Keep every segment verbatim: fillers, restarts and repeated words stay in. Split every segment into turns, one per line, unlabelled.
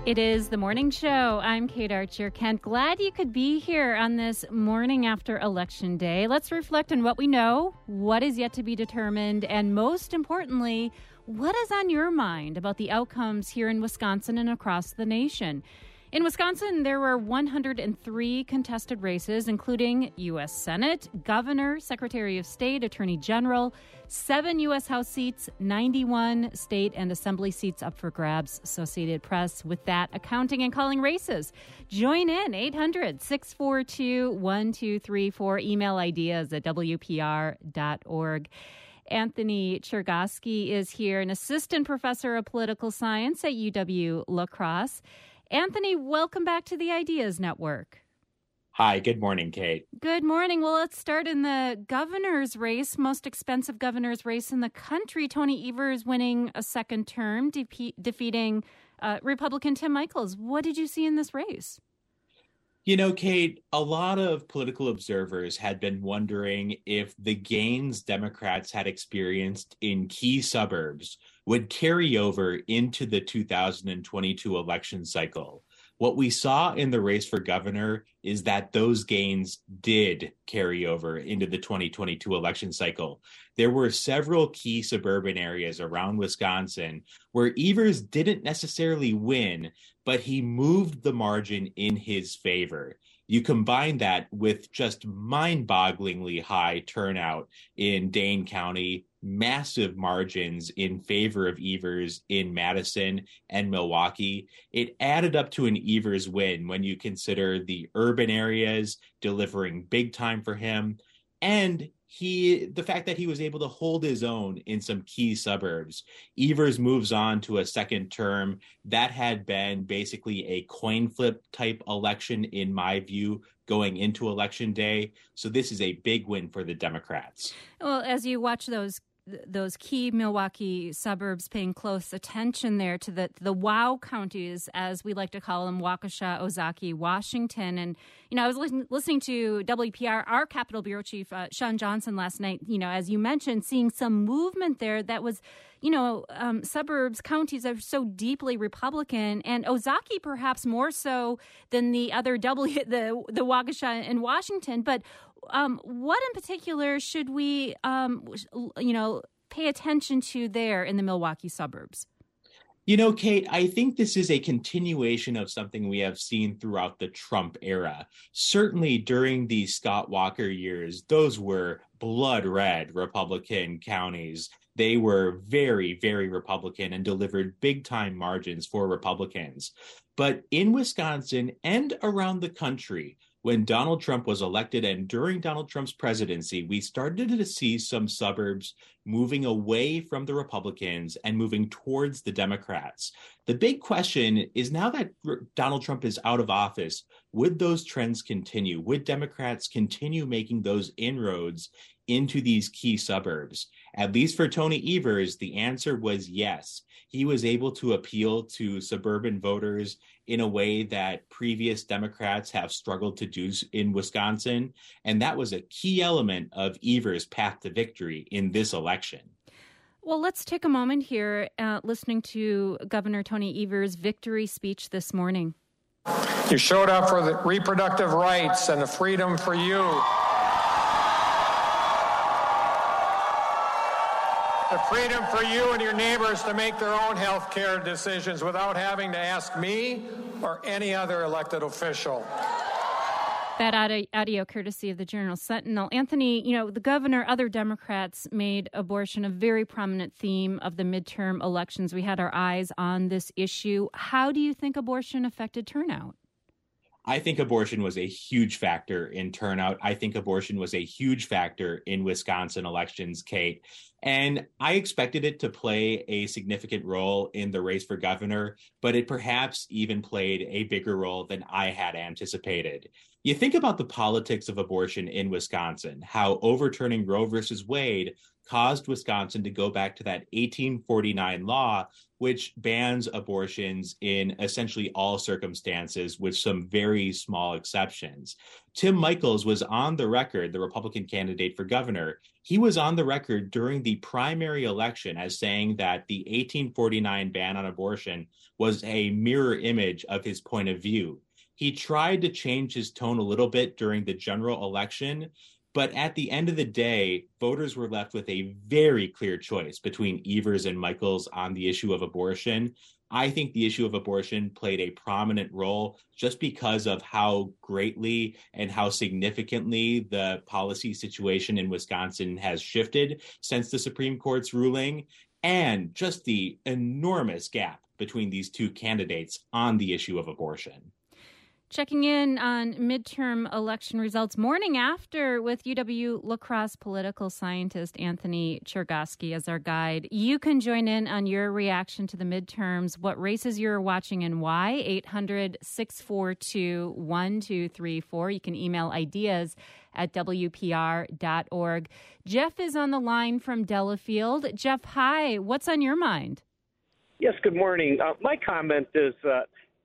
It is the morning show. I'm Kate Archer. Kent, glad you could be here on this morning after Election Day. Let's reflect on what we know, what is yet to be determined, and most importantly, what is on your mind about the outcomes here in Wisconsin and across the nation. In Wisconsin, there were one hundred three contested races, including U S Senate, Governor, Secretary of State, Attorney General, seven U S House seats, ninety-one state and assembly seats up for grabs. Associated Press with that accounting and calling races. Join in, eight hundred, six four two, one two three four. Email ideas at W P R dot org. Anthony Chergosky is here, an assistant professor of political science at U W-La Crosse. Anthony, welcome back to the Ideas Network.
Hi, good morning, Kate.
Good morning. Well, let's start in the governor's race, most expensive governor's race in the country. Tony Evers winning a second term, de- defeating uh, Republican Tim Michels. What did you see in this race?
You know, Kate, a lot of political observers had been wondering if the gains Democrats had experienced in key suburbs would carry over into the two thousand twenty-two election cycle. What we saw in the race for governor is that those gains did carry over into the twenty twenty-two election cycle. There were several key suburban areas around Wisconsin where Evers didn't necessarily win, but he moved the margin in his favor. You combine that with just mind-bogglingly high turnout in Dane County, massive margins in favor of Evers in Madison and Milwaukee. It added up to an Evers win when you consider the urban areas delivering big time for him, and he the fact that he was able to hold his own in some key suburbs. Evers moves on to a second term. That had been basically a coin flip type election, in my view, going into Election Day. So this is a big win for the Democrats.
Well, as you watch those those key Milwaukee suburbs, paying close attention there to the the wow counties, as we like to call them, Waukesha, Ozaukee, Washington. And, you know, I was listening, listening to W P R, our Capitol Bureau Chief, uh, Sean Johnson, last night, you know, as you mentioned, seeing some movement there that was, you know, um, suburbs, counties that are so deeply Republican, and Ozaukee perhaps more so than the other W, the, the Waukesha in Washington. But Um, what in particular should we, um, you know, pay attention to there in the Milwaukee suburbs?
You know, Kate, I think this is a continuation of something we have seen throughout the Trump era. Certainly during the Scott Walker years, those were blood red Republican counties. They were very, very Republican and delivered big time margins for Republicans. But in Wisconsin and around the country, when Donald Trump was elected and during Donald Trump's presidency, we started to see some suburbs moving away from the Republicans and moving towards the Democrats. The big question is, now that Donald Trump is out of office, would those trends continue? Would Democrats continue making those inroads into these key suburbs? At least for Tony Evers, the answer was yes. He was able to appeal to suburban voters in a way that previous Democrats have struggled to do in Wisconsin. And that was a key element of Evers' path to victory in this election.
Well, let's take a moment here uh, listening to Governor Tony Evers' victory speech this morning.
You showed up for the reproductive rights and the freedom for you. The freedom for you and your neighbors to make their own health care decisions without having to ask me or any other elected official.
That audio, audio courtesy of the Journal Sentinel. Anthony, you know, the governor, other Democrats made abortion a very prominent theme of the midterm elections. We had our eyes on this issue. How do you think abortion affected turnout?
I think abortion was a huge factor in turnout. I think abortion was a huge factor in Wisconsin elections, Kate. And I expected it to play a significant role in the race for governor, but it perhaps even played a bigger role than I had anticipated. You think about the politics of abortion in Wisconsin, how overturning Roe versus Wade caused Wisconsin to go back to that eighteen forty-nine law, which bans abortions in essentially all circumstances with some very small exceptions. Tim Michels was on the record, the Republican candidate for governor. He was on the record during the primary election as saying that the eighteen forty-nine ban on abortion was a mirror image of his point of view. He tried to change his tone a little bit during the general election, but at the end of the day, voters were left with a very clear choice between Evers and Michels on the issue of abortion. I think the issue of abortion played a prominent role just because of how greatly and how significantly the policy situation in Wisconsin has shifted since the Supreme Court's ruling, and just the enormous gap between these two candidates on the issue of abortion.
Checking in on midterm election results morning after with U W-La Crosse political scientist Anthony Chergosky as our guide. You can join in on your reaction to the midterms, what races you're watching and why. eight hundred, six four two, one two three four. You can email ideas at W P R dot org. Jeff is on the line from Delafield. Jeff, hi. What's on your mind?
Yes, good morning. Uh, my comment is uh,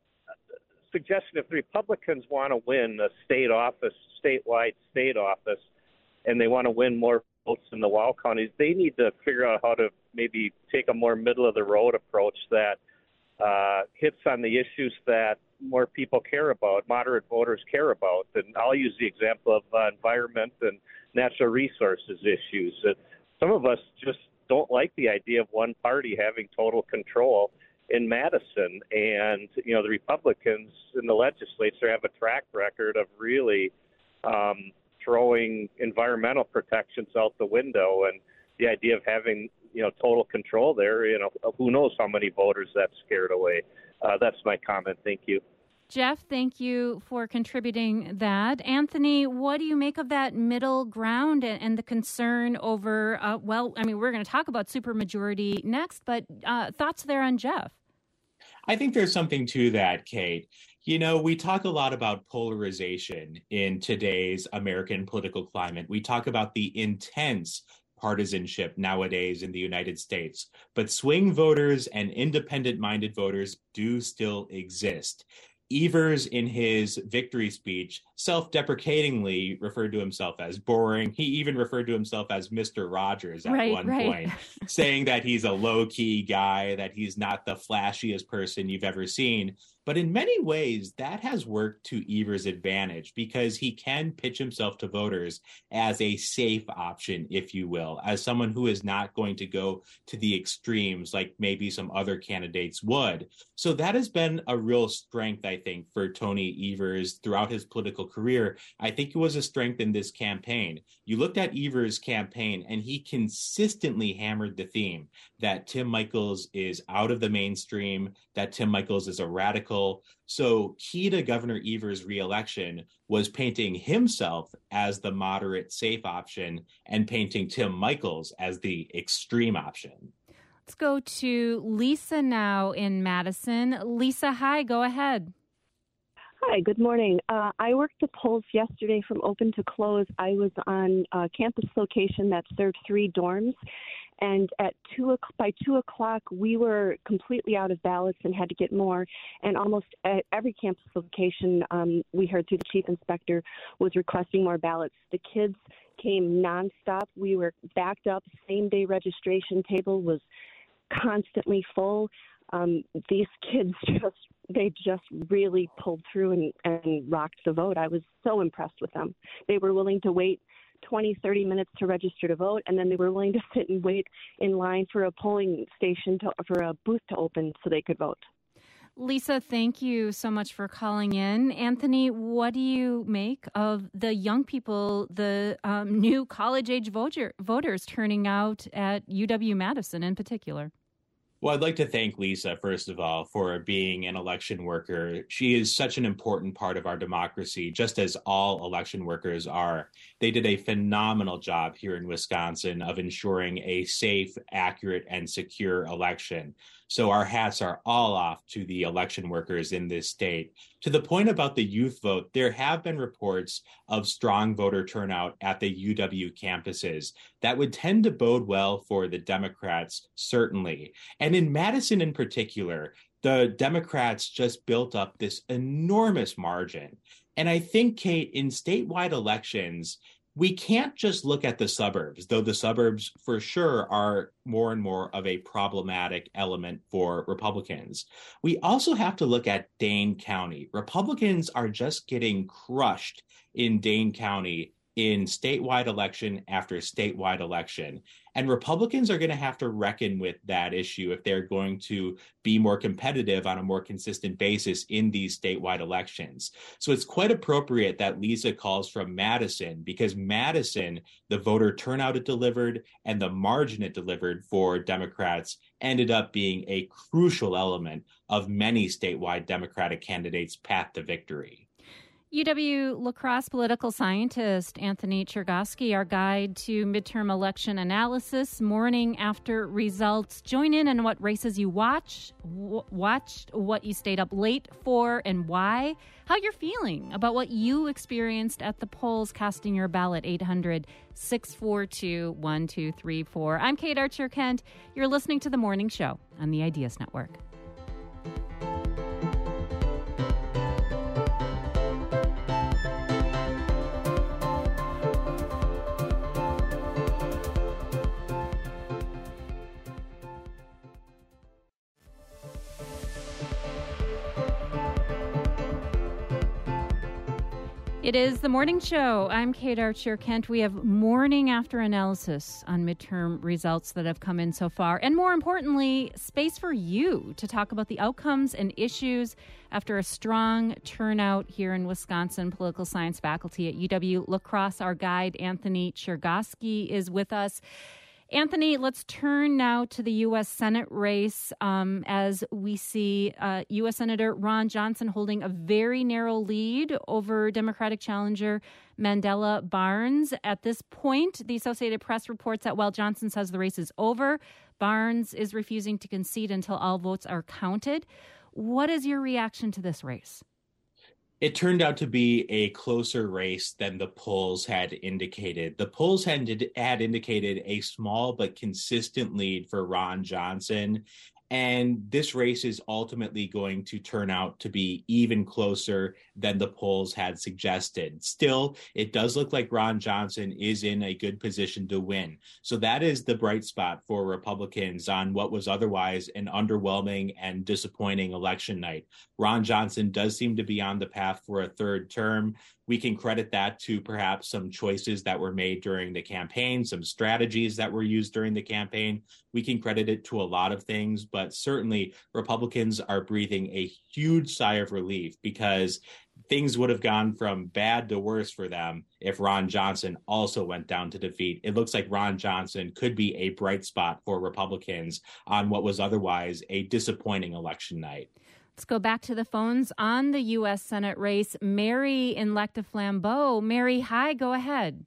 suggesting if the Republicans want to win a state office, statewide state office, and they want to win more votes in the Wall counties, they need to figure out how to maybe take a more middle-of-the-road approach that uh, hits on the issues that more people care about, moderate voters care about. And I'll use the example of uh, environment and natural resources issues. Uh, some of us just don't like the idea of one party having total control in Madison. And, you know, the Republicans in the legislature have a track record of really um, throwing environmental protections out the window. And the idea of having, you know, total control there, you know, who knows how many voters that scared away. Uh, that's my comment. Thank you.
Jeff, thank you for contributing that. Anthony, what do you make of that middle ground and, and the concern over, uh, well, I mean, we're going to talk about supermajority next, but uh, thoughts there on Jeff?
I think there's something to that, Kate. You know, we talk a lot about polarization in today's American political climate. We talk about the intense partisanship nowadays in the United States, but swing voters and independent-minded voters do still exist. Evers, in his victory speech, self-deprecatingly referred to himself as boring. He even referred to himself as Mister Rogers at
right,
one
right.
point, saying that he's a low-key guy, that he's not the flashiest person you've ever seen. But in many ways, that has worked to Evers' advantage because he can pitch himself to voters as a safe option, if you will, as someone who is not going to go to the extremes like maybe some other candidates would. So that has been a real strength, I think, for Tony Evers throughout his political career. I think it was a strength in this campaign. You looked at Evers' campaign, and he consistently hammered the theme that Tim Michels is out of the mainstream, that Tim Michels is a radical. So key to Governor Evers' reelection was painting himself as the moderate, safe option and painting Tim Michels as the extreme option.
Let's go to Lisa now in Madison. Lisa, hi, go ahead.
Hi, good morning. Uh, I worked the polls yesterday from open to close. I was on a campus location that served three dorms. And at two by two o'clock, we were completely out of ballots and had to get more. And almost at every campus location, um, we heard through the chief inspector, was requesting more ballots. The kids came nonstop. We were backed up. Same-day registration table was constantly full. Um, these kids just, they just really pulled through and, and rocked the vote. I was so impressed with them. They were willing to wait twenty, thirty minutes to register to vote, and then they were willing to sit and wait in line for a polling station, to, for a booth to open so they could vote.
Lisa, thank you so much for calling in. Anthony, what do you make of the young people, the um, new college-age voter, voters turning out at U W-Madison in particular?
Well, I'd like to thank Lisa, first of all, for being an election worker. She is such an important part of our democracy, just as all election workers are. They did a phenomenal job here in Wisconsin of ensuring a safe, accurate, and secure election. So our hats are all off to the election workers in this state. To the point about the youth vote, there have been reports of strong voter turnout at the U W campuses. That would tend to bode well for the Democrats, certainly. And in Madison in particular, the Democrats just built up this enormous margin. And I think, Kate, in statewide elections, we can't just look at the suburbs, though the suburbs for sure are more and more of a problematic element for Republicans. We also have to look at Dane County. Republicans are just getting crushed in Dane County in statewide election after statewide election. And Republicans are going to have to reckon with that issue if they're going to be more competitive on a more consistent basis in these statewide elections. So it's quite appropriate that Lisa calls from Madison, because Madison, the voter turnout it delivered and the margin it delivered for Democrats ended up being a crucial element of many statewide Democratic candidates' path to victory.
U W-La Crosse political scientist Anthony Chergosky, our guide to midterm election analysis, morning after results. Join in on what races you watch, w- watched, what you stayed up late for, and why. How you're feeling about what you experienced at the polls, casting your ballot. eight hundred, six four two, one two three four. I'm Kate Archer-Kent. You're listening to The Morning Show on the Ideas Network. It is The Morning Show. I'm Kate Archer-Kent. We have morning after analysis on midterm results that have come in so far. And more importantly, space for you to talk about the outcomes and issues after a strong turnout here in Wisconsin. Political science faculty at U W-La Crosse, our guide, Anthony Chergosky, is with us. Anthony, let's turn now to the U S Senate race um, as we see uh, U S Senator Ron Johnson holding a very narrow lead over Democratic challenger Mandela Barnes. At this point, the Associated Press reports that while Johnson says the race is over, Barnes is refusing to concede until all votes are counted. What is your reaction to this race?
It turned out to be a closer race than the polls had indicated. The polls had, had indicated a small but consistent lead for Ron Johnson, and this race is ultimately going to turn out to be even closer than the polls had suggested. Still, it does look like Ron Johnson is in a good position to win. So that is the bright spot for Republicans on what was otherwise an underwhelming and disappointing election night. Ron Johnson does seem to be on the path for a third term. We can credit that to perhaps some choices that were made during the campaign, some strategies that were used during the campaign. We can credit it to a lot of things, but certainly Republicans are breathing a huge sigh of relief because things would have gone from bad to worse for them if Ron Johnson also went down to defeat. It looks like Ron Johnson could be a bright spot for Republicans on what was otherwise a disappointing election night.
Let's go back to the phones on the U S Senate race. Mary in Lac du Flambeau. Mary, hi, go ahead.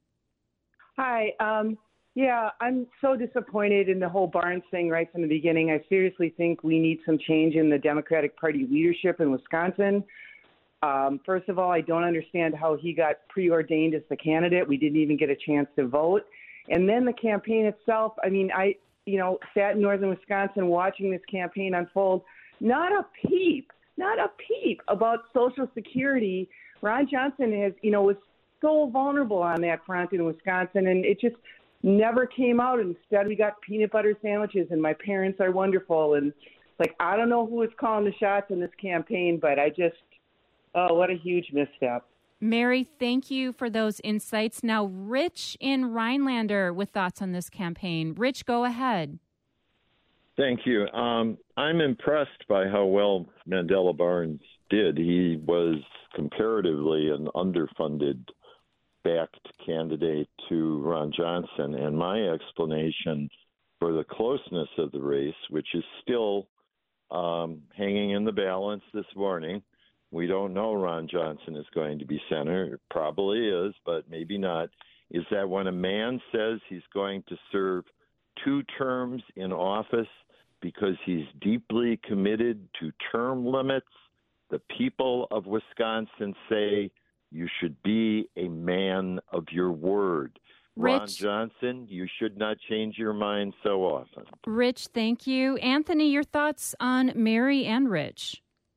Hi. Um, yeah, I'm so disappointed in the whole Barnes thing right from the beginning. I seriously think we need some change in the Democratic Party leadership in Wisconsin. Um, first of all, I don't understand how he got preordained as the candidate. We didn't even get a chance to vote. And then the campaign itself, I mean, I, you know, sat in northern Wisconsin watching this campaign unfold. Not a peep, not a peep about Social Security. Ron Johnson has, you know, was so vulnerable on that front in Wisconsin, and it just never came out. Instead, we got peanut butter sandwiches, and my parents are wonderful. And like, I don't know who was calling the shots in this campaign, but I just, oh, what a huge misstep.
Mary, thank you for those insights. Now, Rich in Rhinelander with thoughts on this campaign. Rich, go ahead.
Thank you. Um, I'm impressed by how well Mandela Barnes did. He was comparatively an underfunded backed candidate to Ron Johnson. And my explanation for the closeness of the race, which is still um, hanging in the balance this morning, we don't know Ron Johnson is going to be senator. It probably is, but maybe not, is that when a man says he's going to serve two terms in office because he's deeply committed to term limits, the people of Wisconsin say you should be a man of your word.
Rich,
Ron Johnson, you should not change your mind so often.
Rich, thank you. Anthony, your thoughts on Mary and Rich?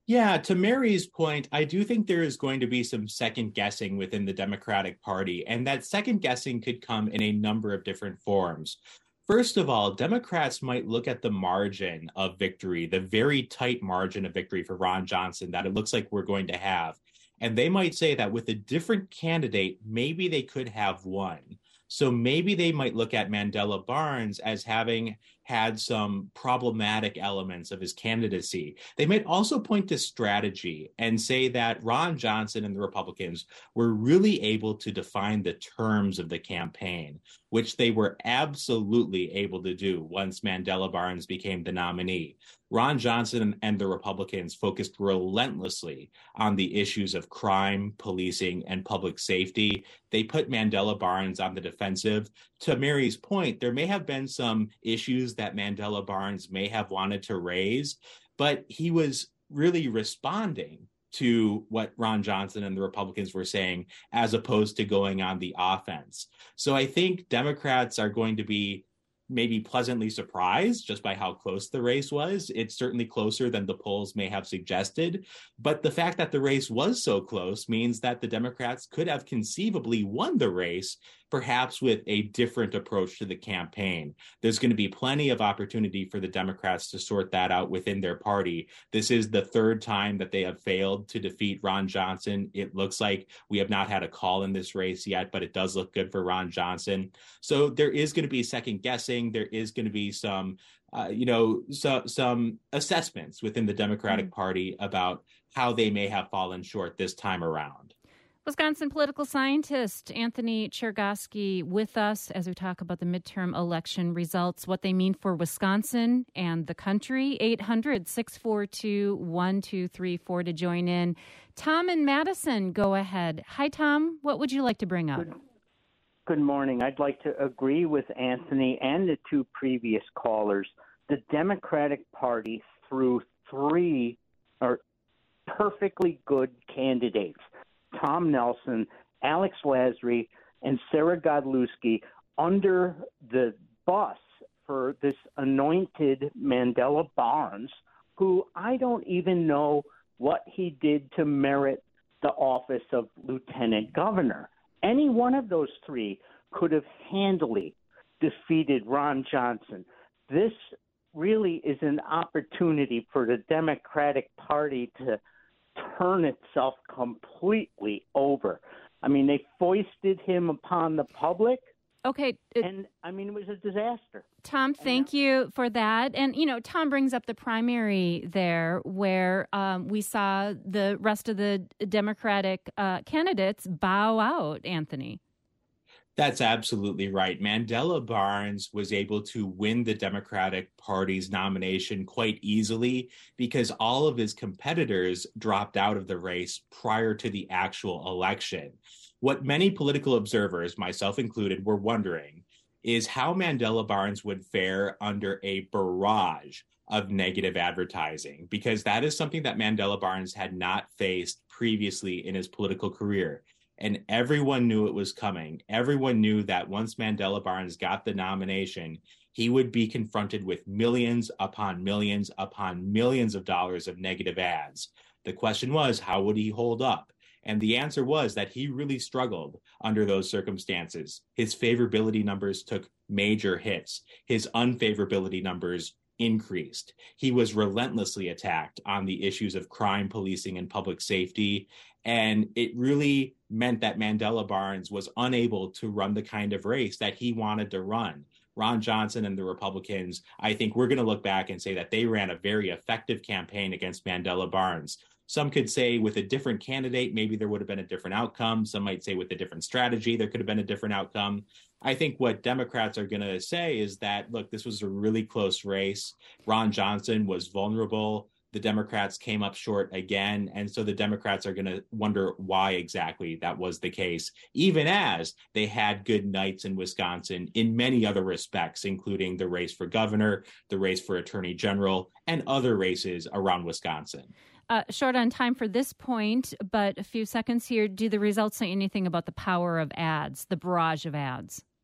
Yeah, to Mary's point, I do think there is going to be some second guessing within the Democratic Party, and that second guessing could come in a number of different forms. First of all, Democrats might look at the margin of victory, the very tight margin of victory for Ron Johnson that it looks like we're going to have. And they might say that with a different candidate, maybe they could have won. So maybe they might look at Mandela Barnes as having had some problematic elements of his candidacy. They might also point to strategy and say that Ron Johnson and the Republicans were really able to define the terms of the campaign, which they were absolutely able to do once Mandela Barnes became the nominee. Ron Johnson and the Republicans focused relentlessly on the issues of crime, policing, and public safety. They put Mandela Barnes on the defensive. To Mary's point, there may have been some issues that Mandela Barnes may have wanted to raise, but he was really responding to what Ron Johnson and the Republicans were saying, as opposed to going on the offense. So I think Democrats are going to be maybe pleasantly surprised just by how close the race was. It's certainly closer than the polls may have suggested. But the fact that the race was so close means that the Democrats could have conceivably won the race, perhaps with a different approach to the campaign. There's going to be plenty of opportunity for the Democrats to sort that out within their party. This is the third time that they have failed to defeat Ron Johnson. It looks like we have not had a call in this race yet, but it does look good for Ron Johnson. So there is going to be second guessing. There is going to be some, uh, you know, so, some assessments within the Democratic mm-hmm. Party about how they may have fallen short this time around.
Wisconsin political scientist Anthony Chergosky with us as we talk about the midterm election results, what they mean for Wisconsin and the country. eight hundred, six four two, one two three four to join in. Tom and Madison, go ahead. Hi, Tom. What would you like to bring up?
Good, good morning. I'd like to agree with Anthony and the two previous callers. The Democratic Party threw three or perfectly good candidates, Tom Nelson, Alex Lasry, and Sarah Godlewski, under the bus for this anointed Mandela Barnes, who I don't even know what he did to merit the office of lieutenant governor. Any one of those three could have handily defeated Ron Johnson. This really is an opportunity for the Democratic Party to turn itself completely over. I mean, they foisted him upon the public.
Okay. It,
and, I mean, it was a disaster.
Tom, thank you for that. And, you know, Tom brings up the primary there where um, we saw the rest of the Democratic uh, candidates bow out, Anthony.
That's absolutely right. Mandela Barnes was able to win the Democratic Party's nomination quite easily because all of his competitors dropped out of the race prior to the actual election. What many political observers, myself included, were wondering is how Mandela Barnes would fare under a barrage of negative advertising, because that is something that Mandela Barnes had not faced previously in his political career. And everyone knew it was coming. Everyone knew that once Mandela Barnes got the nomination, he would be confronted with millions upon millions upon millions of dollars of negative ads. The question was, how would he hold up? And the answer was that he really struggled under those circumstances. His favorability numbers took major hits. His unfavorability numbers increased. He was relentlessly attacked on the issues of crime, policing, and public safety. And it really meant that Mandela Barnes was unable to run the kind of race that he wanted to run. Ron Johnson and the Republicans, I think we're going to look back and say that they ran a very effective campaign against Mandela Barnes. Some could say with a different candidate, maybe there would have been a different outcome. Some might say with a different strategy, there could have been a different outcome. I think what Democrats are going to say is that, look, this was a really close race. Ron Johnson was vulnerable. The Democrats came up short again. And so the Democrats are going to wonder why exactly that was the case, even as they had good nights in Wisconsin in many other respects, including the race for governor, the race for attorney general, and other races around Wisconsin.
Uh, short on time for this point, but a few seconds here. Do the results say anything about the power of ads, the barrage of ads?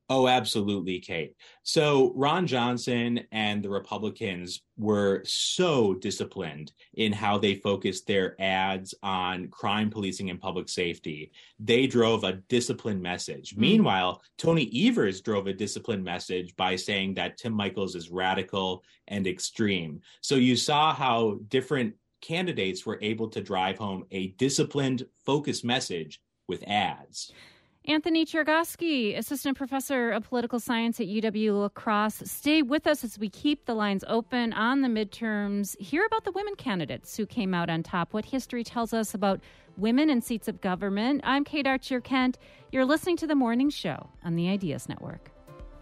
Oh, absolutely, Kate. So Ron Johnson and the Republicans were so disciplined in how they focused their ads on crime policing and public safety. They drove a disciplined message. Mm. Meanwhile, Tony Evers drove a disciplined message by saying that Tim Michels is radical and extreme. So you saw how different candidates were able to drive home a disciplined, focused message with ads.
Anthony Chergosky, Assistant Professor of Political Science at U W-La Crosse. Stay with us as we keep the lines open on the midterms. Hear about the women candidates who came out on top, what history tells us about women in seats of government. I'm Kate Archer-Kent. You're listening to The Morning Show on the Ideas Network.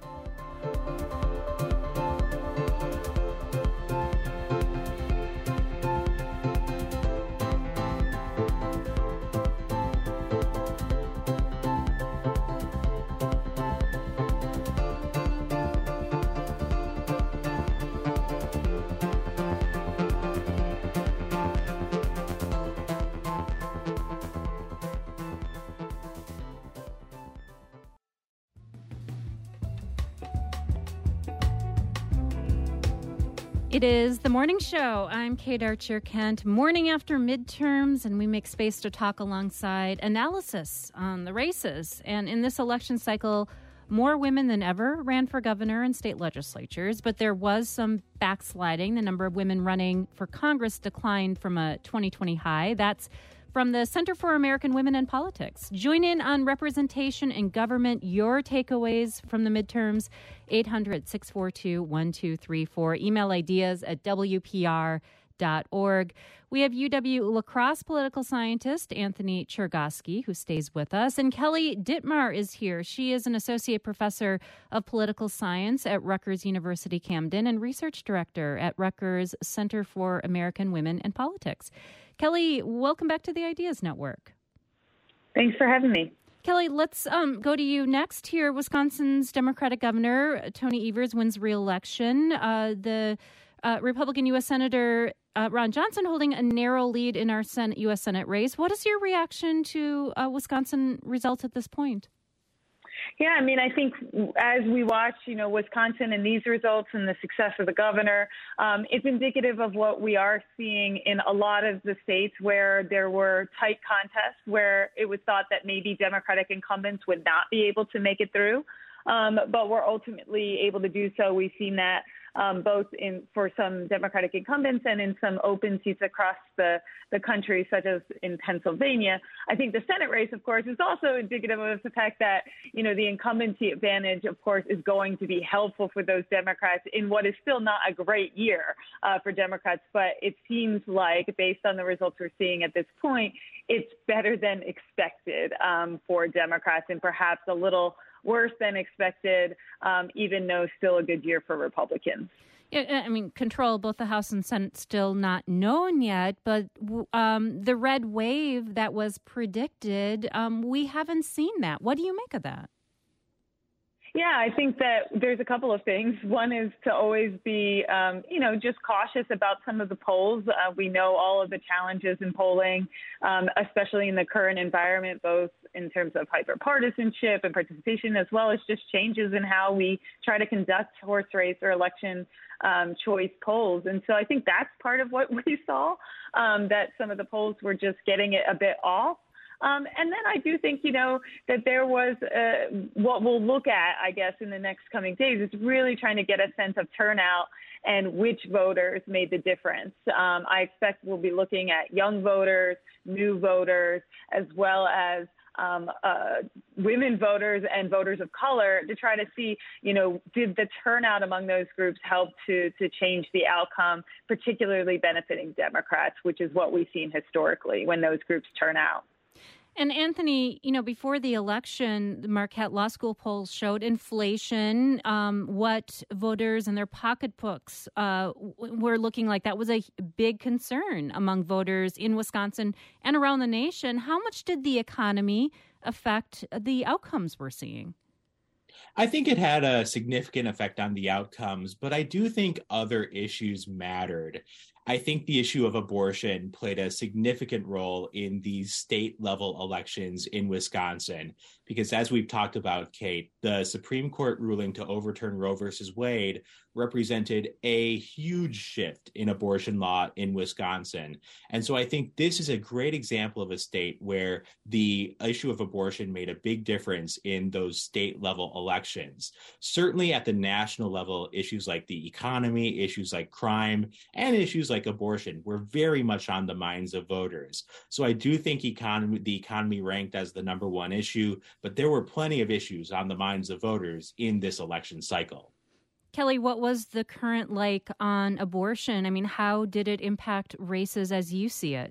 It is The Morning Show. I'm Kate Archer-Kent. Morning after midterms, and we make space to talk alongside analysis on the races. And in this election cycle, more women than ever ran for governor and state legislatures, but there was some backsliding. The number of women running for Congress declined from a twenty twenty high. That's from the Center for American Women in Politics. Join in on representation in government, your takeaways from the midterms, eight hundred, six four two, one two three four. Email ideas at w p r dot org. We have U W-La Crosse political scientist Anthony Chergosky, who stays with us. And Kelly Dittmar is here. She is an associate professor of political science at Rutgers University Camden and research director at Rutgers Center for American Women in Politics. Kelly, welcome back to the Ideas Network.
Thanks for having me.
Kelly, let's um, go to you next here. Wisconsin's Democratic Governor Tony Evers wins re-election. Uh, the uh, Republican U S Senator uh, Ron Johnson holding a narrow lead in our Senate, U S Senate race. What is your reaction to uh, Wisconsin results at this point?
Yeah, I mean, I think as we watch, you know, Wisconsin and these results and the success of the governor, um, it's indicative of what we are seeing in a lot of the states where there were tight contests, where it was thought that maybe Democratic incumbents would not be able to make it through. Um, but we're ultimately able to do so. We've seen that um, both in for some Democratic incumbents and in some open seats across the, the country, such as in Pennsylvania. I think the Senate race, of course, is also indicative of the fact that, you know, the incumbency advantage, of course, is going to be helpful for those Democrats in what is still not a great year uh, for Democrats. But it seems like, based on the results we're seeing at this point, it's better than expected um, for Democrats and perhaps a little worse than expected, um, even though still a good year for Republicans.
Yeah, I mean, control of both the House and Senate still not known yet, but um, the red wave that was predicted, um, we haven't seen that. What do you make of that?
Yeah, I think that there's a couple of things. One is to always be, um, you know, just cautious about some of the polls. Uh, we know all of the challenges in polling, um, especially in the current environment, both in terms of hyperpartisanship and participation, as well as just changes in how we try to conduct horse race or election um, choice polls. And so I think that's part of what we saw, um, that some of the polls were just getting it a bit off. Um, and then I do think, you know, that there was uh, what we'll look at, I guess, in the next coming days is really trying to get a sense of turnout and which voters made the difference. Um, I expect we'll be looking at young voters, new voters, as well as um, uh, women voters and voters of color to try to see, you know, did the turnout among those groups help to, to change the outcome, particularly benefiting Democrats, which is what we've seen historically when those groups turn out.
And Anthony, you know, before the election, the Marquette Law School polls showed inflation, um, what voters and their pocketbooks uh, were looking like. That was a big concern among voters in Wisconsin and around the nation. How much did the economy affect the outcomes we're seeing?
I think it had a significant effect on the outcomes, but I do think other issues mattered. I think the issue of abortion played a significant role in these state-level elections in Wisconsin, because as we've talked about, Kate, the Supreme Court ruling to overturn Roe versus Wade represented a huge shift in abortion law in Wisconsin. And so I think this is a great example of a state where the issue of abortion made a big difference in those state-level elections. Certainly at the national level, issues like the economy, issues like crime, and issues like abortion were very much on the minds of voters. So I do think economy, the economy ranked as the number one issue, but there were plenty of issues on the minds of voters in this election cycle.
Kelly, what was the current like on abortion? I mean, how did it impact races as you see it?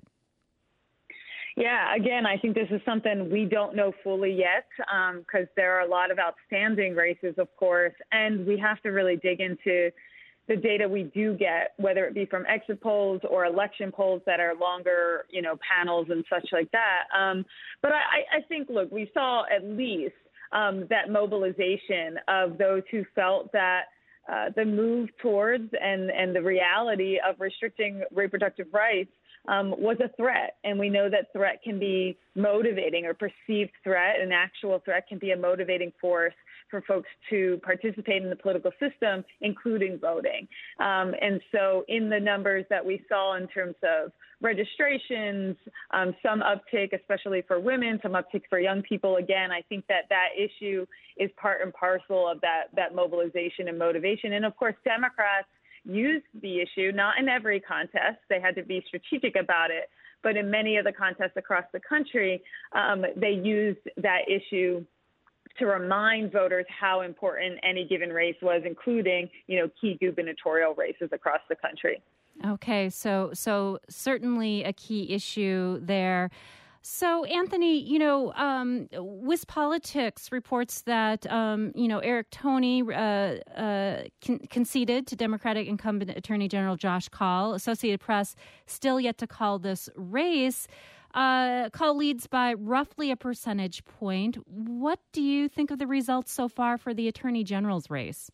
Yeah, again, I think this is something we don't know fully yet because um, there are a lot of outstanding races, of course, and we have to really dig into the data we do get, whether it be from exit polls or election polls that are longer, you know, panels and such like that. Um, but I, I think, look, we saw at least um, that mobilization of those who felt that uh, the move towards and, and the reality of restricting reproductive rights um, was a threat. And we know that threat can be motivating, or perceived threat, an actual threat can be a motivating force for folks to participate in the political system, including voting. Um, and so in the numbers that we saw in terms of registrations, um, some uptick, especially for women, some uptick for young people, again, I think that that issue is part and parcel of that, that mobilization and motivation. And of course, Democrats used the issue, not in every contest. They had to be strategic about it. But in many of the contests across the country, um, they used that issue to remind voters how important any given race was, including, you know, key gubernatorial races across the country.
Okay, so so certainly a key issue there. So, Anthony, you know, um, WisPolitics reports that, um, you know, Eric Toney uh, uh, con- conceded to Democratic incumbent Attorney General Josh Kaul. Associated Press still yet to call this race. Uh, Kaul leads by roughly a percentage point. What do you think of the results so far for the Attorney General's race?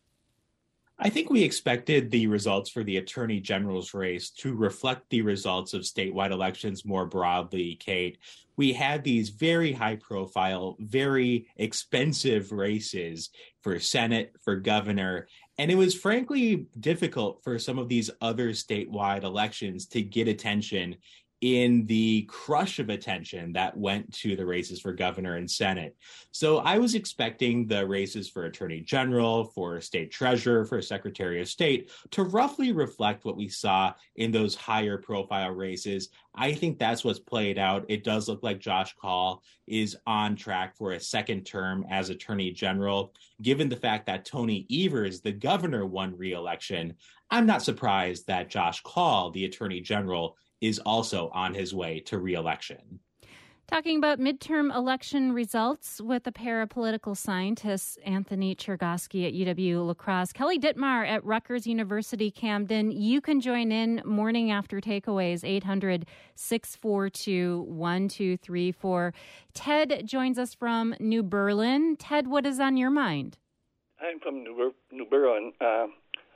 I think we expected the results for the Attorney General's race to reflect the results of statewide elections more broadly, Kate. We had these very high-profile, very expensive races for Senate, for governor, and it was frankly difficult for some of these other statewide elections to get attention in the crush of attention that went to the races for governor and Senate. So I was expecting the races for Attorney General, for State Treasurer, for Secretary of State to roughly reflect what we saw in those higher profile races. I think that's what's played out. It does look like Josh Kaul is on track for a second term as Attorney General. Given the fact that Tony Evers, the governor, won re-election, I'm not surprised that Josh Kaul, the Attorney General, is also on his way to re-election.
Talking about midterm election results with a pair of political scientists, Anthony Chergosky at U W-La Crosse, Kelly Dittmar at Rutgers University Camden. You can join in morning after takeaways, eight hundred, six four two, one two three four. Ted joins us from New Berlin. Ted, what is on your mind?
I'm from New, Ber- New Berlin. Uh,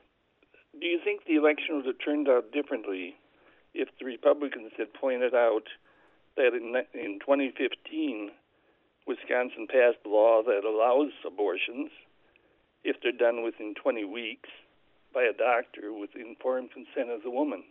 do you think the election would have turned out differently if the Republicans had pointed out that in, in twenty fifteen, Wisconsin passed a law that allows abortions if they're done within twenty weeks by a doctor with informed consent of the woman?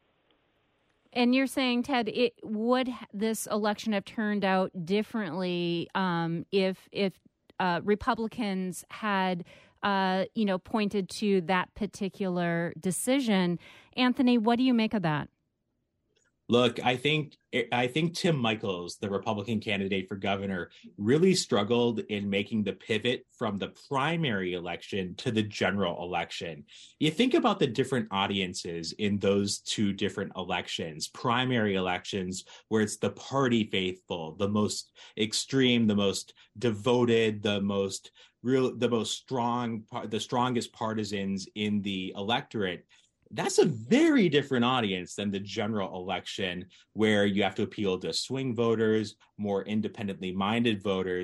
And you're saying, Ted, it would this election have turned out differently um, if if uh, Republicans had uh, you know pointed to that particular decision? Anthony, what do you make of that?
Look, I think I think Tim Michels, the Republican candidate for governor, really struggled in making the pivot from the primary election to the general election. You think about the different audiences in those two different elections, primary elections, where it's the party faithful, the most extreme, the most devoted, the most real, the most strong, the strongest partisans in the electorate. That's a very different audience than the general election, where you have to appeal to swing voters, more independently minded voters.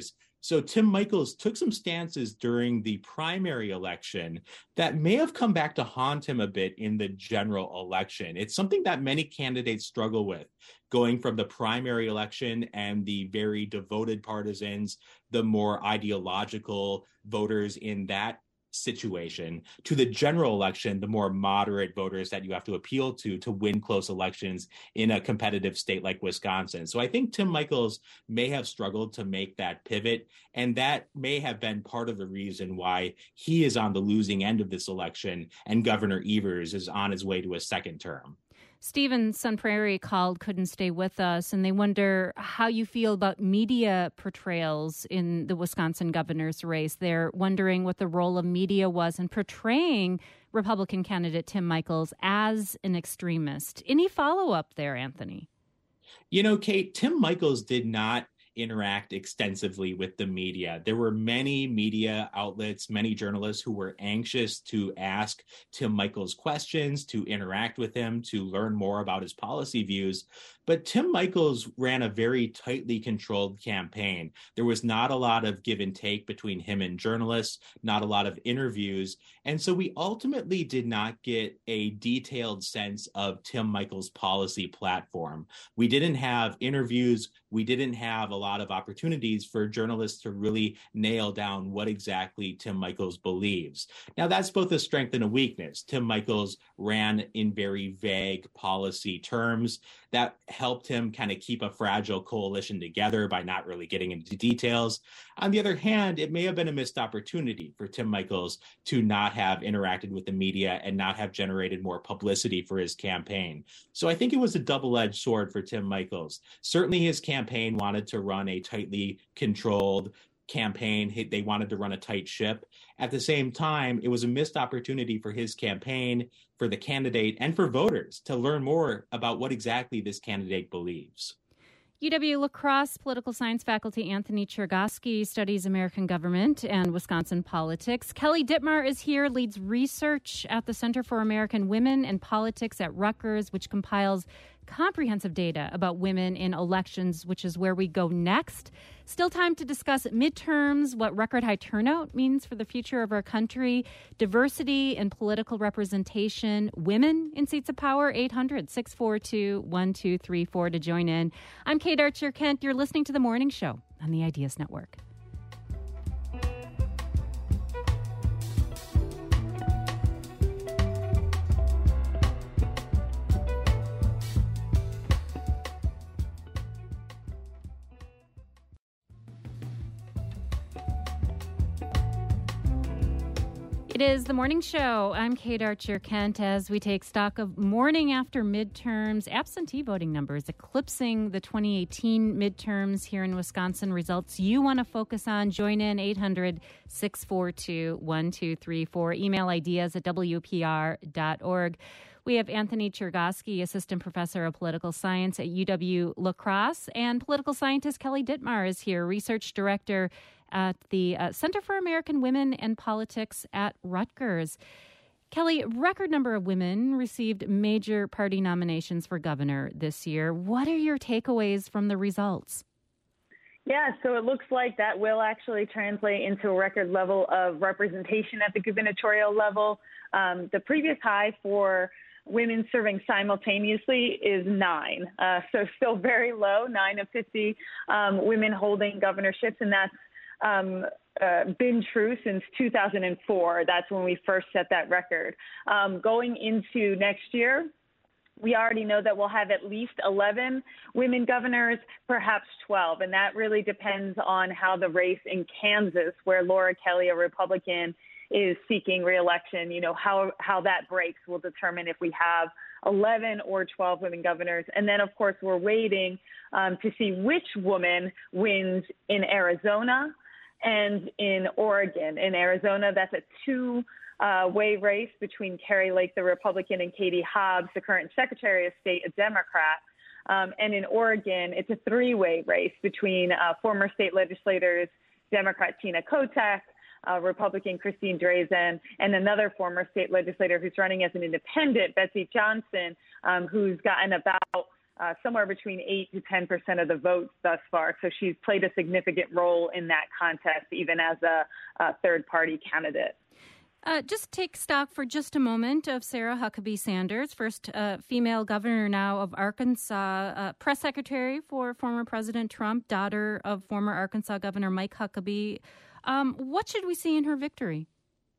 So Tim Michels took some stances during the primary election that may have come back to haunt him a bit in the general election. It's something that many candidates struggle with, going from the primary election and the very devoted partisans, the more ideological voters in that situation, to the general election, the more moderate voters that you have to appeal to to win close elections in a competitive state like Wisconsin. So I think Tim Michels may have struggled to make that pivot, and that may have been part of the reason why he is on the losing end of this election and Governor Evers is on his way to a second term.
Stephen Sun Prairie called, couldn't stay with us, and they wonder how you feel about media portrayals in the Wisconsin governor's race. They're wondering what the role of media was in portraying Republican candidate Tim Michels as an extremist. Any follow-up there, Anthony?
You know, Kate, Tim Michels did not interact extensively with the media. There were many media outlets, many journalists who were anxious to ask Tim Michels questions, to interact with him, to learn more about his policy views. But Tim Michels ran a very tightly controlled campaign. There was not a lot of give and take between him and journalists, not a lot of interviews. And so we ultimately did not get a detailed sense of Tim Michels' policy platform. We didn't have interviews. We didn't have a lot of opportunities for journalists to really nail down what exactly Tim Michels believes. Now, that's both a strength and a weakness. Tim Michels ran in very vague policy terms. That helped him kind of keep a fragile coalition together by not really getting into details. On the other hand, it may have been a missed opportunity for Tim Michels to not have interacted with the media and not have generated more publicity for his campaign. So I think it was a double-edged sword for Tim Michels. Certainly his campaign wanted to run a tightly controlled campaign. They wanted to run a tight ship. At the same time, it was a missed opportunity for his campaign, for the candidate, and for voters to learn more about what exactly this candidate believes.
U W-La Crosse political science faculty Anthony Chergosky studies American government and Wisconsin politics. Kelly Dittmar is here, leads research at the Center for American Women and Politics at Rutgers, which compiles comprehensive data about women in elections, which is where we go next. Still time to discuss midterms, what record high turnout means for the future of our country, diversity and political representation, women in seats of power. Eight hundred, six four two, one two three four to join in. I'm Kate Archer-Kent. You're listening to The Morning Show on the Ideas Network. It is The Morning Show. I'm Kate Archer-Kent as we take stock of morning after midterms, absentee voting numbers eclipsing the twenty eighteen midterms here in Wisconsin. Results you want to focus on. Join in eight hundred, six four two, one two three four. Email ideas at W P R dot org. We have Anthony Chergosky, Assistant Professor of Political Science at U W-La Crosse, and political scientist Kelly Dittmar is here, Research Director at the uh, Center for American Women and Politics at Rutgers. Kelly, record number of women received major party nominations for governor this year. What are your takeaways from the results?
Yeah, so it looks like that will actually translate into a record level of representation at the gubernatorial level. Um, the previous high for women serving simultaneously is nine. Uh, so still very low, nine of fifty um, women holding governorships, and that's um, uh, been true since two thousand four. That's when we first set that record. Um, going into next year, we already know that we'll have at least eleven women governors, perhaps twelve, and that really depends on how the race in Kansas, where Laura Kelly, a Republican, is seeking reelection, you know, how how that breaks will determine if we have eleven or twelve women governors. And then, of course, we're waiting um, to see which woman wins in Arizona and in Oregon. In Arizona, that's a two Uh, way race between Kari Lake, the Republican, and Katie Hobbs, the current Secretary of State, a Democrat. Um, and in Oregon, it's a three-way race between uh, former state legislators, Democrat Tina Kotek, uh, Republican Christine Drazen, and another former state legislator who's running as an independent, Betsy Johnson, um, who's gotten about uh, somewhere between eight to ten percent of the votes thus far. So she's played a significant role in that contest, even as a, a third-party candidate.
Uh, just take stock for just a moment of Sarah Huckabee Sanders, first uh, female governor now of Arkansas, uh, press secretary for former President Trump, daughter of former Arkansas Governor Mike Huckabee. Um, what should we see in her victory?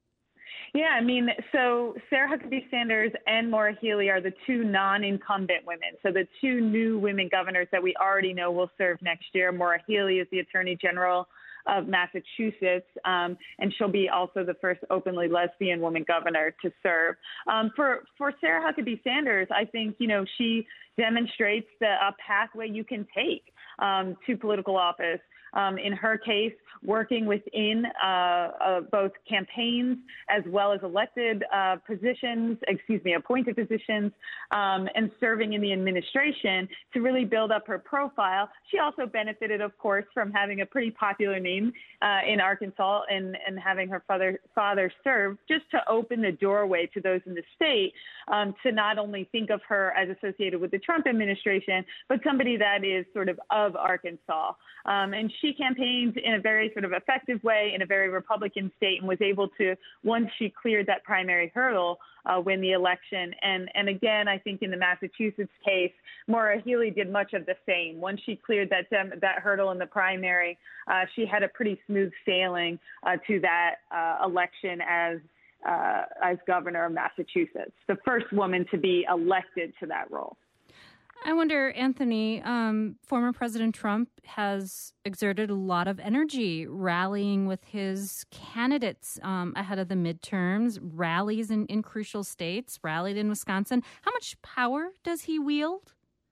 Yeah, I mean, so Sarah Huckabee Sanders and Maura Healey are the two non-incumbent women. So the two new women governors that we already know will serve next year. Maura Healey is the Attorney General of Massachusetts, um, and she'll be also the first openly lesbian woman governor to serve. Um, for for Sarah Huckabee Sanders, I think, you know, she demonstrates the a pathway you can take um, to political office. Um, in her case, working within uh, uh, both campaigns as well as elected uh, positions, excuse me, appointed positions, um, and serving in the administration to really build up her profile. She also benefited, of course, from having a pretty popular name uh, in Arkansas and, and having her father, father serve, just to open the doorway to those in the state um, to not only think of her as associated with the Trump administration, but somebody that is sort of of Arkansas. Um, and she campaigned in a very sort of effective way in a very Republican state and was able to, once she cleared that primary hurdle, uh, win the election. And, and again, I think in the Massachusetts case, Maura Healey did much of the same. Once she cleared that um, that hurdle in the primary, uh, she had a pretty smooth sailing uh, to that uh, election as uh, as governor of Massachusetts, the first woman to be elected to that role.
I wonder, Anthony, um, former President Trump has exerted a lot of energy rallying with his candidates um, ahead of the midterms, rallies in, in crucial states, rallied in Wisconsin. How much power does he wield?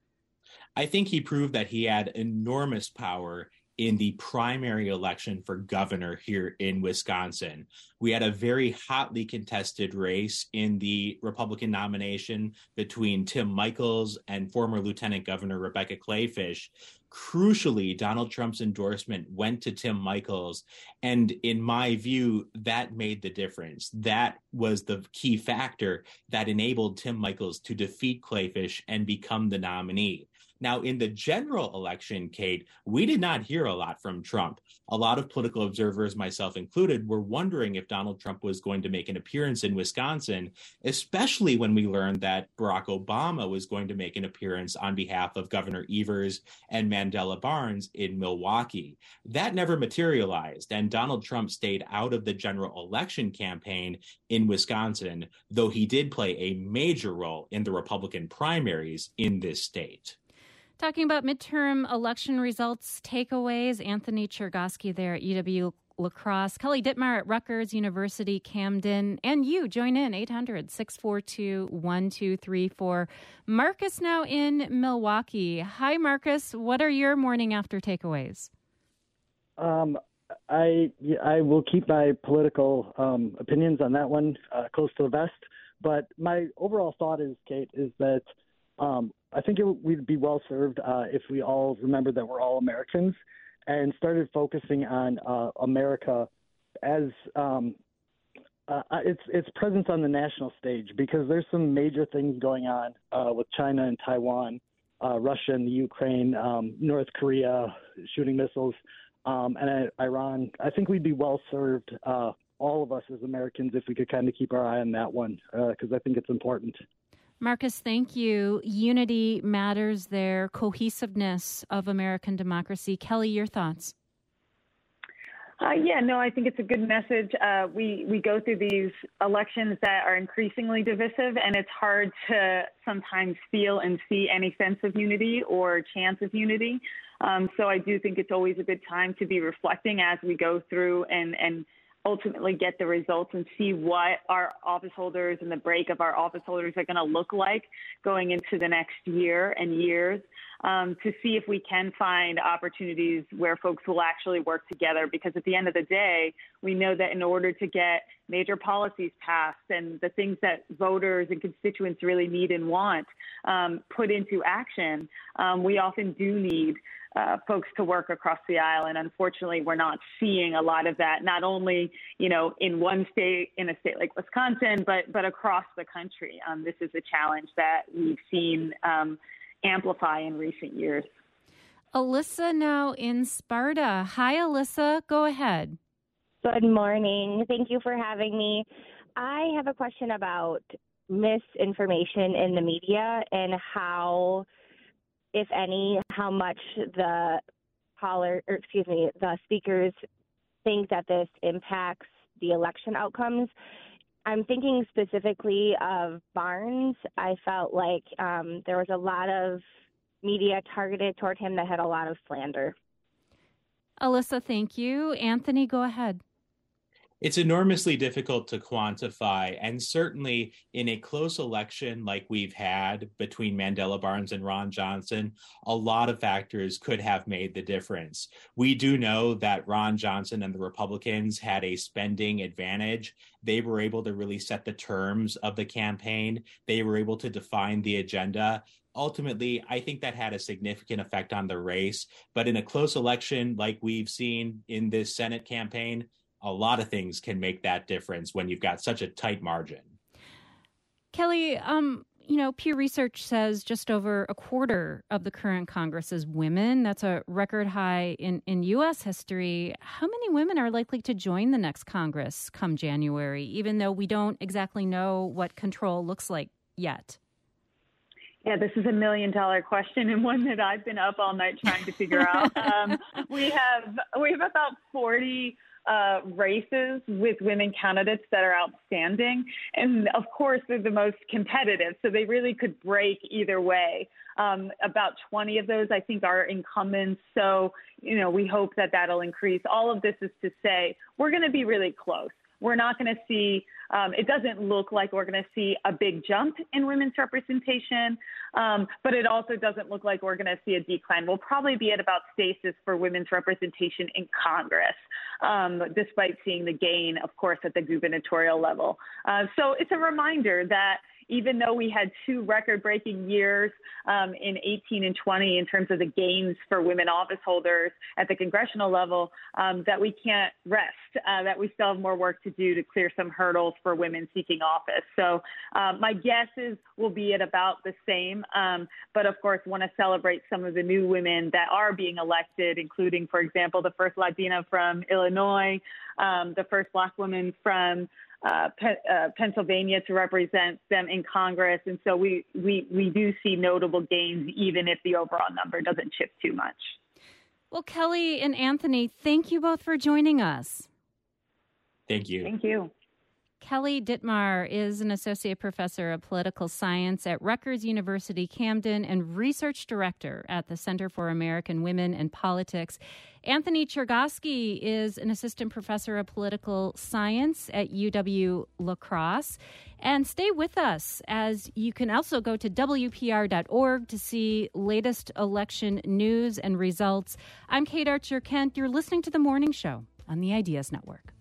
I think he proved that he had enormous power in the primary election for governor here in Wisconsin. We had a very hotly contested race in the Republican nomination between Tim Michels and former Lieutenant Governor Rebecca Kleefisch. Crucially, Donald Trump's endorsement went to Tim Michels, and in my view, that made the difference. That was the key factor that enabled Tim Michels to defeat Kleefisch and become the nominee. Now, in the general election, Kate, we did not hear a lot from Trump. A lot of political observers, myself included, were wondering if Donald Trump was going to make an appearance in Wisconsin, especially when we learned that Barack Obama was going to make an appearance on behalf of Governor Evers and Mandela Barnes in Milwaukee. That never materialized, and Donald Trump stayed out of the general election campaign in Wisconsin, though he did play a major role in the Republican primaries in this state.
Talking about midterm election results, takeaways, Anthony Chergosky there at U W La Crosse, Kelly Dittmar at Rutgers University, Camden, and you join in, eight hundred, six four two, one two three four. Marcus now in Milwaukee. Hi, Marcus. What are your morning after takeaways?
Um, I I will keep my political um, opinions on that one uh, close to the vest, but my overall thought is, Kate, is that um, I think it, we'd be well served uh, if we all remember that we're all Americans and started focusing on uh, America as um, uh, its its presence on the national stage, because there's some major things going on uh, with China and Taiwan, uh, Russia and the Ukraine, um, North Korea shooting missiles, um, and uh, Iran. I think we'd be well served, uh, all of us as Americans, if we could kind of keep our eye on that one, because uh, I think it's important.
Marcus, thank you. Unity matters there, cohesiveness of American democracy. Kelly, your thoughts?
Uh, yeah, no, I think it's a good message. Uh, we, we go through these elections that are increasingly divisive, and it's hard to sometimes feel and see any sense of unity or chance of unity. Um, so I do think it's always a good time to be reflecting as we go through and, and ultimately get the results and see what our office holders and the break of our office holders are going to look like going into the next year and years, um, to see if we can find opportunities where folks will actually work together. Because at the end of the day, we know that in order to get major policies passed and the things that voters and constituents really need and want um, put into action, um, we often do need Uh, folks to work across the aisle. And unfortunately, we're not seeing a lot of that, not only, you know, in one state, in a state like Wisconsin, but but across the country. Um, this is a challenge that we've seen um, amplify in recent years.
Alyssa now in Sparta. Hi, Alyssa. Go ahead.
Good morning. Thank you for having me. I have a question about misinformation in the media and how, if any, how much the caller, or excuse me, the speakers think that this impacts the election outcomes. I'm thinking specifically of Barnes. I felt like um, there was a lot of media targeted toward him that had a lot of slander.
Alyssa, thank you. Anthony, go ahead.
It's enormously difficult to quantify, and certainly in a close election like we've had between Mandela Barnes and Ron Johnson, a lot of factors could have made the difference. We do know that Ron Johnson and the Republicans had a spending advantage. They were able to really set the terms of the campaign. They were able to define the agenda. Ultimately, I think that had a significant effect on the race. But in a close election like we've seen in this Senate campaign, a lot of things can make that difference when you've got such a tight margin.
Kelly, um, you know, Pew Research says just over a quarter of the current Congress is women. That's a record high in, in U S history. How many women are likely to join the next Congress come January, even though we don't exactly know what control looks like yet?
Yeah, this is a million dollar question and one that I've been up all night trying to figure out. Um, we have we have about forty uh, races with women candidates that are outstanding. And of course, they're the most competitive. So they really could break either way. Um, about twenty of those, I think, are incumbents. So, you know, we hope that that'll increase. All of this is to say we're going to be really close. We're not going to see, um, it doesn't look like we're going to see a big jump in women's representation, um, but it also doesn't look like we're going to see a decline. We'll probably be at about stasis for women's representation in Congress, um, despite seeing the gain, of course, at the gubernatorial level. Uh, so it's a reminder that even though we had two record-breaking years um, in eighteen and twenty in terms of the gains for women office holders at the congressional level, um, that we can't rest, uh, that we still have more work to do to clear some hurdles for women seeking office. So uh, my guess is we'll be at about the same, um, but of course want to celebrate some of the new women that are being elected, including, for example, the first Latina from Illinois, um, the first Black woman from Uh, Pe- uh, Pennsylvania to represent them in Congress. And so we, we, we do see notable gains, even if the overall number doesn't shift too much.
Well, Kelly and Anthony, thank you both for joining us.
Thank you.
Thank you.
Kelly Dittmar is an associate professor of political science at Rutgers University Camden and research director at the Center for American Women and Politics. Anthony Chergosky is an assistant professor of political science at U W La Crosse. And stay with us, as you can also go to W P R dot org to see latest election news and results. I'm Kate Archer Kent. You're listening to The Morning Show on the Ideas Network.